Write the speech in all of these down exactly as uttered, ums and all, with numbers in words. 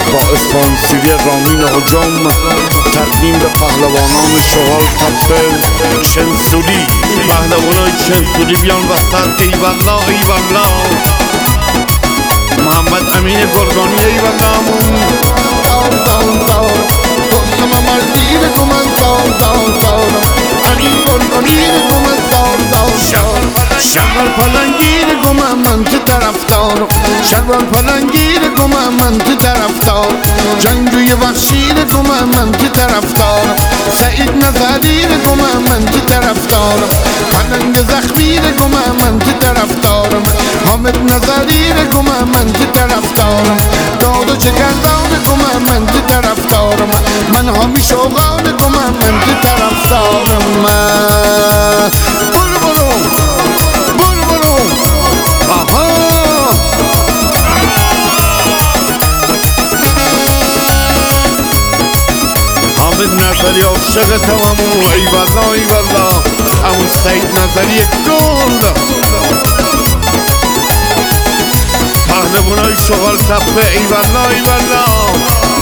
با اسپانسری رامین حجام تقدیم به پهلوانان شغال تپه چنسوری. پهلوانای چنسوری بیان وسط. ای والله ای والله محمد امین گرگانی ای والله شغل پلنگیر گم من تو طرفدار، شغل پلنگیر گم من تو طرفدار، جنگجوی وحشی گم من تو طرفدار، سعید نظری گم من تو طرفدار، پلنگ زخمی گم من تو طرفدارم، حامد نظری گم من تو طرفدارم، داد و جگردان گم من تو طرفدارم، من همی شوقان گم من تو طرفدارم. برو برو برو برو آها حامد نظری عاشق تمامو. ای والله ای والله همون سعید نظری گل. پهلوانای شغال تپه ای والله ای والله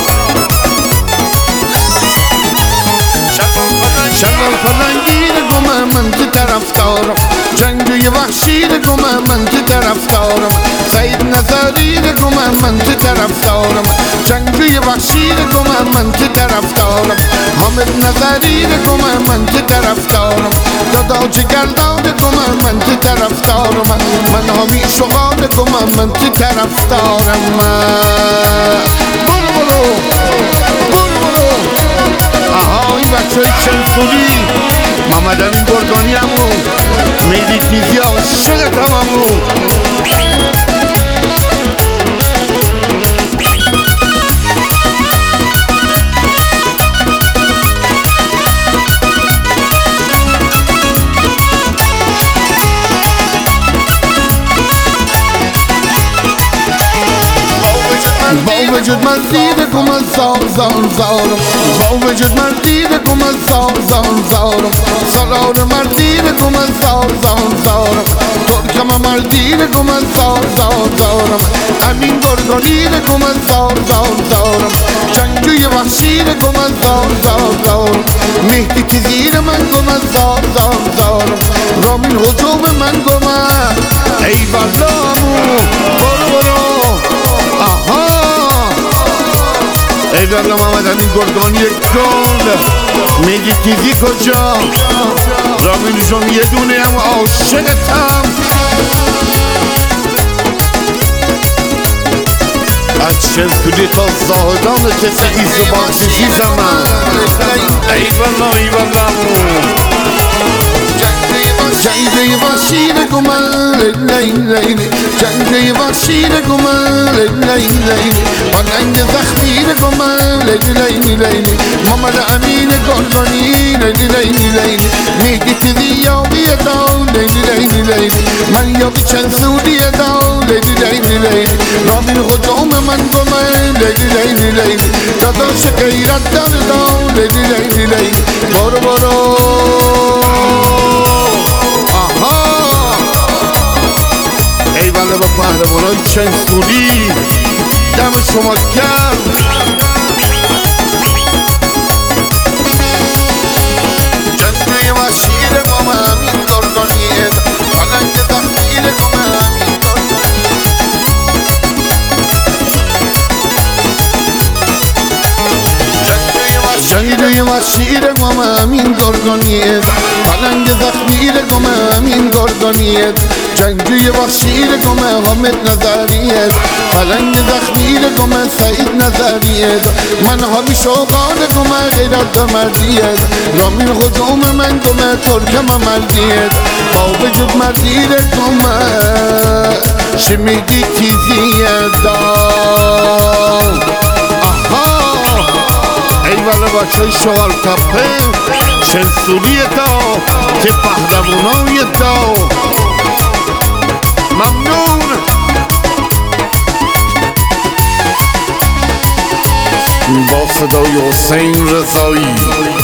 شغل پلنگیر گم من تو طرفدارم، جنگجوی وحشی گم من تو طرفدارم، سعید نظری گم من تو طرفدارم، جنگجوی وحشی گم من تو طرفدارم، حامد نظری گم من تو طرفدارم، دادا جگردان گم من تو طرفدارم، من همی شغال گم من تو طرفدارم. برو برو برو برو آها این بچه های چنسوری محمد امین گرگانی همو میدی تیزی عاشقت همو. با وجود من دیده گم از زار زار زارم، با وجود من دیده گم از زار زار زارم، سرار مردیده گم از زار زار زارم، ترکم مردیده گم از زار زار زارم، امین گرگانیده گم از زار زار زارم، جنگجوی وحشیده گم از زار زار زارم، مهدی تیزیر من گم از زار زار زارم، رامین حجوم من گم. ای والله برو برو آها ای والله محمد امین گرگانی گل. میگی تیزی کجا؟ رامین جون یه دونه هم عاشقتم. از چنسوری تا زاهدان کسی ایز و بخششی زمان. ای والله ای والله جنگجوی وحشی گم لی لی جنگجوی وحشی گم لی لی لی پلنگ زخمی گم لی لی لی محمد امین گرگانی لی لی لی میگی تیزی یاقی داو لی لی لی من یاقی چنسوری داو لی لی لی رامین حجوم من گم لی لی لی داداش غیرت در داو لی لی لی برو برو ای والله با پهلوانای چنسوری دم شما گرم. جنگجوی وحشی گم امین گرگانی پلنگ زخمی گم امین جنگجوی وحشی گم امین گرگانی پلنگ زخمی گم امین گرگانی جنگجوی وحشی گم حامد نظریه پلنگ زخمی گم سعید نظریه من همی شوقان گم غیرت مردیه رامین حجوم من گم ترکم مردیه با وجود مردیه گم شمیدی تیزیه داو. آها ای والا بچه های شغال تپه چنسوری داو که پهلوانای داو. ممنون. با صدای حسین رضایی